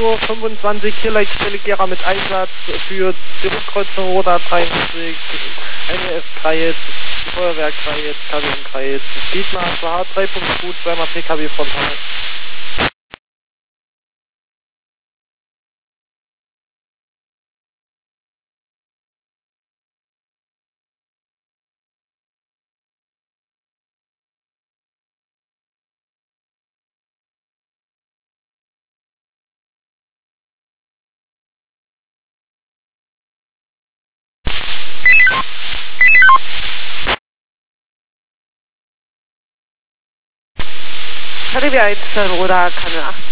nur 25 Tierleitstelle mit Einsatz für die Rückkreuzung Roda 73, eine F-Kreis, Feuerwehrkreis, KW-Kreis, Speedmaster H3.2, zweimal PKW frontal. KDW 1, Roda, Kanne 8.